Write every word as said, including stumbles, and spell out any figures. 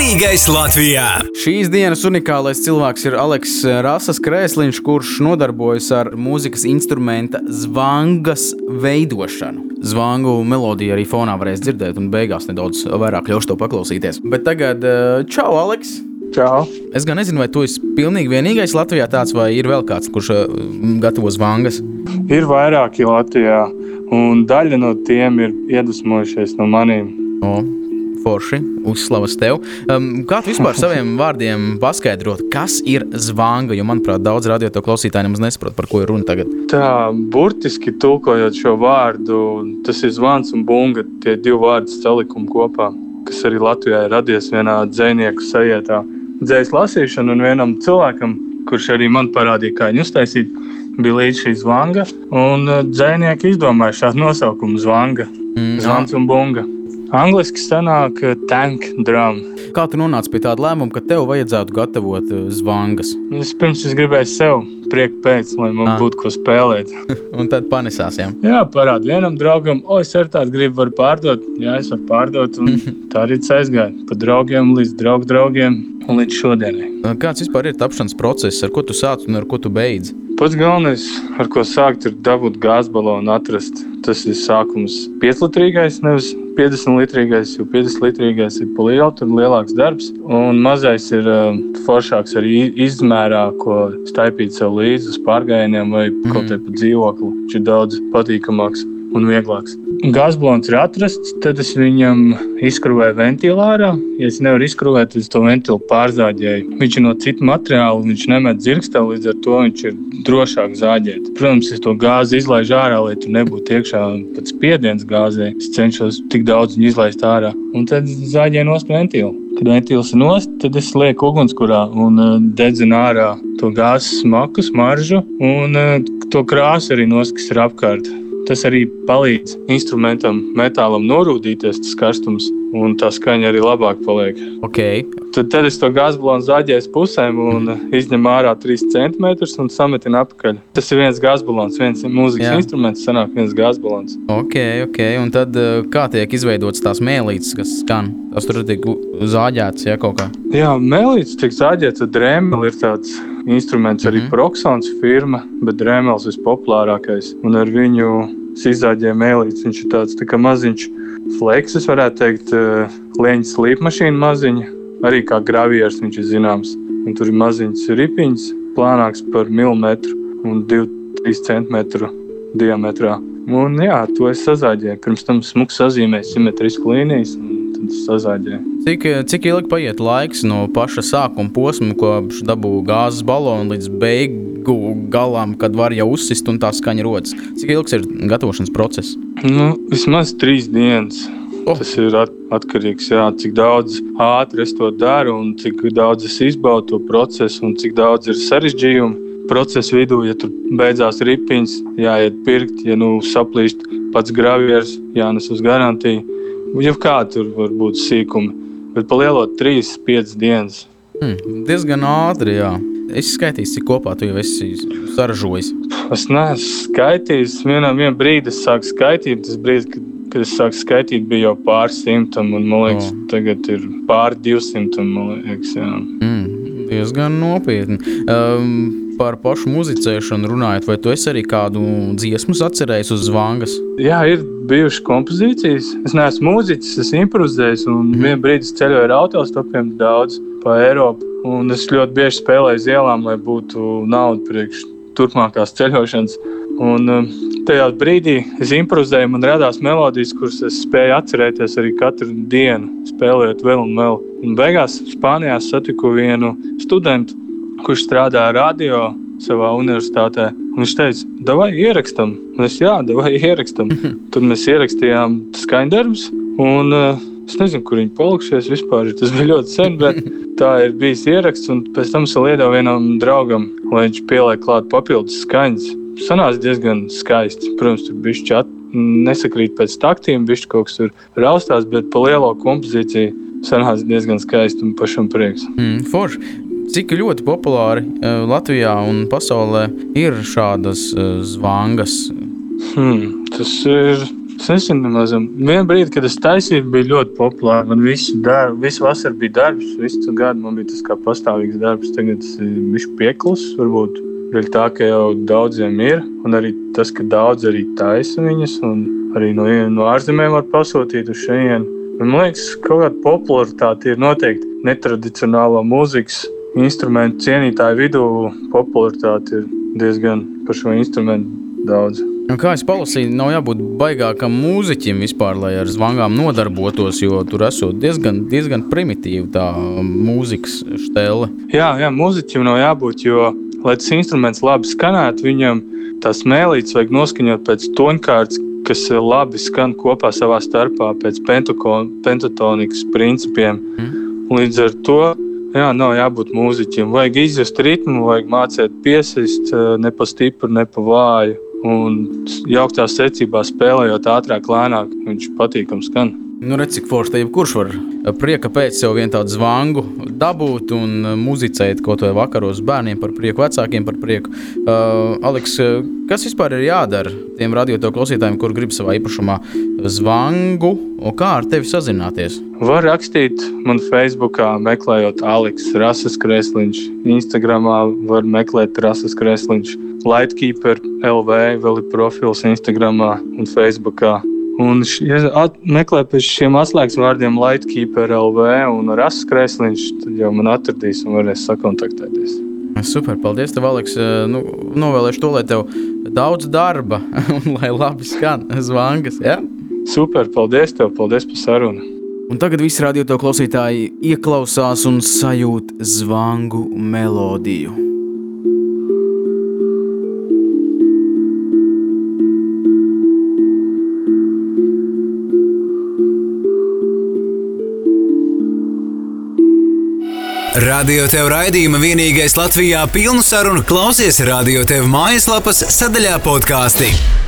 Vienīgais Latvijā! Šīs dienas unikālais cilvēks ir Aleks Rasas Krēsliņš, kurš nodarbojas ar mūzikas instrumenta zvangas veidošanu. Zvangu melodiju arī fonā varēs dzirdēt un beigās nedaudz vairāk ļaušu to paklausīties. Bet tagad, čau, Aleks! Čau! Es gan nezinu, vai tu esi pilnīgi vienīgais Latvijā tāds, vai ir vēl kāds, kurš gatavo zvangas? Ir vairāki Latvijā, un daļa no tiem ir iedvesmojušies no manīm. O, forši, uzslavas tev. Um, kā tu vispār saviem vārdiem paskaidrot, kas ir zvanga? Jo, manuprāt, daudz radio to klausītāji nemaz nesaprot, par ko ir runa tagad. Tā, burtiski tulkojot šo vārdu, tas ir zvans un bunga, tie divi vārdi salikumi kopā, kas arī Latvijā ir radies vienā dzejnieku sajietā. Dzējas lasīšana un vienam cilvēkam, kurš arī man parādīja, kā viņu uztaisīt, bija līdz šī zvanga, un dzejnieki izdomāja šādu nosaukumu zvanga, mm, zvans un bunga. Angliski sanāk tank drum. Kā tu nonāci pie tāda lēmuma, ka tev vajadzētu gatavot zvangas? Es pirms es gribēju sev prieku pēc, lai man ah. būtu ko spēlēt. Un tad panesās, jā? Jā, parādu vienam draugam, o, es ar tādu gribu varu pārdot. Jā, es varu pārdot, un tā arī aizgāja. Pa draugiem līdz draugu draugiem un līdz šodienai. Kāds vispār ir tapšanas process, ar ko tu sāc un ar ko tu beidz? Pats galvenais, ar ko sākt, ir dabūt gāzbalonu atrast. Tas ir sākums pieclitrīgais, nevis piecdesmit litrīgais, jo piecdesmit litrīgais ir pa lielu, tur lielāks darbs. Un mazais ir uh, foršāks arī izmērā, ko staipīt sev līdzi uz pārgājieniem vai mm. kaut te pa dzīvokli. Viņš ir daudz patīkamāks un vieglāks. Gāzbalons ir atrasts, tad es viņam izskruvēju ventīlu ārā. Ja es nevaru izskruvēt, tad es to ventilu pārzāģēju. Viņš ir no cita materiāla, viņš nemet dzirkstā, līdz ar to viņš ir drošāk zāģēt. Protams, es to gāzi izlaižu ārā, lai tur nebūtu iekšā pēc spiediens gāzē. Es cenšos tik daudz viņu izlaist ārā. Un tad zāģēju nost ventilu. Kad ventils ir nost, tad es lieku ugunskurā un uh, dedzinu ārā to gāzes smaku, smaržu un uh, to krāsu arī nost, kas ir apkārt. Tas arī palīdz instrumentam, metālam norūdīties, tas karstums, un tā skaņa arī labāk paliek. Okay. Tad, tad es to gāzbalonu zāģēju pusēm un izņem ārā trīs centimetrus un sametinu apakaļ. Tas ir viens gāzbalons, viens mūzikas Jā. instruments, sanāk viens gāzbalons. Ok, ok, un tad kā tiek izveidotas tās mēlītes, kas skan? Tas tur tiek zāģēts, ja kaut kā? Jā, mēlītes tiek zāģēts, tad drēmeli ir tāds instruments, arī mm-hmm. Proxons firma, bet drēmels vispopulārākais. Un ar viņu izzāģēju mēlītes, viņš ir tāds tā kā maziņš fleks, es varētu teikt, lieņas slīpmašīna maziņa, arī kā gravieris viņš ir zināms. Un tur ir maziņas ripiņas, plānāks par milimetru un divi trīs centimetru diametrā. Un jā, to es sazāģēju. Pirms tam smuks sazīmēju simetrisku līnijas un tad es sazāģēju. Cik, cik ilgi paiet laiks no paša sākuma posma, kopš dabū gāzes balonu līdz beigu galām, kad var jau uzsist un tā skaņa rodas? Cik ilgs ir gatavošanas process? Nu, vismaz trīs dienas. Oh. Tas ir at- atkarīgs, jā, cik daudz ātri es to daru un cik daudz es izbaudu to procesu un cik daudz ir sarežģījumu. Procesa vidū, ja tur beidzās ripiņas, jāiet pirkt, ja nu saplīst pats gravieris, jānes uz garantiju. Jau kā tur var būt sīkumi, bet pa lielo trīs piecas dienas. Hmm, diezgan ātri, jā. Es skaitīju, cik kopā tu jau esi saražojis. Es neesmu skaitījis. Vienā vien brīdī es sāku skaitīt. Tas brīdis, kad, kad es sāku skaitīt, bija jau pār simtam, un man liekas, oh. tagad ir pār divsimtam, man liekas, jā. Hmm, diezgan nopietni. Um, Par pašu muzicēšanu runājot, vai tu esi arī kādu dziesmu atcerējis uz zvangas? Jā, ir bijušas kompozīcijas. Es neesmu mūziķis, es improvizēju, un mm. vien brīdis ceļoju ar autostopiem daudz pa Eiropu. Un es ļoti bieži spēlēju uz ielām, lai būtu nauda priekš turpmākās ceļošanas. Un tajā brīdī es improvizēju, man radās melodijas, kuras es spēju atcerēties arī katru dienu, spēlējot vēl un vēl. Un beigās Spānijā satiku vienu studentu, kurš strādā radio savā universitātē. Un viņš teica, davai ierakstam. Un es, jā, davai ierakstam. Tad mēs ierakstījām skaņdarbus. Un uh, es nezinu, kur viņi palikšies vispār. Tas bija ļoti sen, bet tā ir bijis ieraksts. Un pēc tam es vēl iedevu vienam draugam, lai viņš pieliek klāt papildus skaņas. Sanāca diezgan skaisti. Protams, tur bišķi at... nesakrīt pēc taktiem, bišķi kaut kas tur raustās, bet pa lielo kompozīciju sanāca diezgan skaisti un pašam prieks. Mm, forši. Cik ļoti populāri uh, Latvijā un pasaulē ir šādas uh, zvangas? Hmm, tas ir Es nezinu, nemazam. Vienu brīdi, kad es taisīju, bija ļoti populāri. Man visu, darbu, visu vasaru bija darbs, visu gadu man bija tas kā pastāvīgs darbs. Tagad tas ir bišķi pieklis, varbūt dēļ tā, ka jau daudziem ir. Un arī tas, ka daudz arī taisa viņas, un arī no, no ārzemēm var pasūtīt uz šejienu. Man liekas, kaut kāda popularitāte ir noteikti netradicionālā mūzikas instrumentu cienītāju vidū. Popularitāte ir diezgan par šo instrumentu daudz. Un kā es palasīju, nav jābūt baigākam mūziķim vispār, lai ar zvangām nodarbotos, jo tur esot diezgan, diezgan primitīva tā mūzikas štele. Jā, jā, mūziķim nav jābūt, jo, lai tas instruments labi skanētu, viņam tās mēlītes vajag noskaņot pēc toņkārtas, kas labi skan kopā savā starpā pēc pentatonikas principiem. Mm. Līdz ar to, jā, nav jābūt mūziķim. Vajag izjust ritmu, vajag mācīt piesist ne pa stipru, ne pa vāju. Un jauktā secībā spēlējot ātrāk, lēnāk, viņš patīkam skan. Nu, redz, cik forši, jebkurš var prieka pēc sev vien tādu zvangu dabūt un muzicēt kaut vai vakaros bērniem par prieku, vecākiem par prieku. Uh, Aleks, kas vispār ir jādara tiem radio to klausītājiem, kur grib savā īpašumā zvangu, un kā ar tevi sazināties? Var rakstīt man Facebookā, meklējot Aleks Rasas Kresliņš, Instagramā var meklēt Rasas Kresliņš, Lightkeeper L V vēl ir profils Instagramā un Facebookā. Un, ja meklē pēc šiem atslēgas vārdiem Lightkeeper L V un Rasas Kresliņš, tad jau man atradīs un varēs sakontaktēties. Super, paldies tev, Aleks. Nu, novēlēšu to, lai tev daudz darba un lai labi skan zvangas, ja? Super, paldies tev, paldies par sarunu. Un tagad visi radio to klausītāji ieklausās un sajūt zvangu melodiju. Radio Tev raidījuma vienīgais Latvijā pilnu sarunu klausies Radio Tev mājaslapas sadaļā podkāsti.